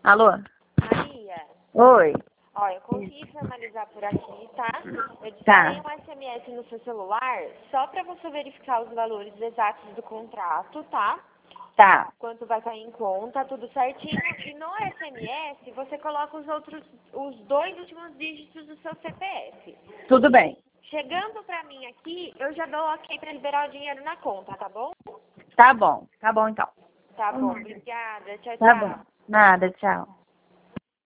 Alô? Maria, Oi. ó, eu consegui formalizar por aqui, tá? Eu Tá. disparei um SMS no seu celular só pra você verificar os valores exatos do contrato, tá? Tá. Quanto vai cair em conta, tudo certinho. E no SMS você coloca os dois últimos dígitos do seu CPF. Tudo bem. Chegando pra mim aqui, eu já dou ok pra liberar o dinheiro na conta, tá bom? Tá bom. Tá bom, então. Tá bom, obrigada. Tchau, Tá tchau. bom. Nada, tchau.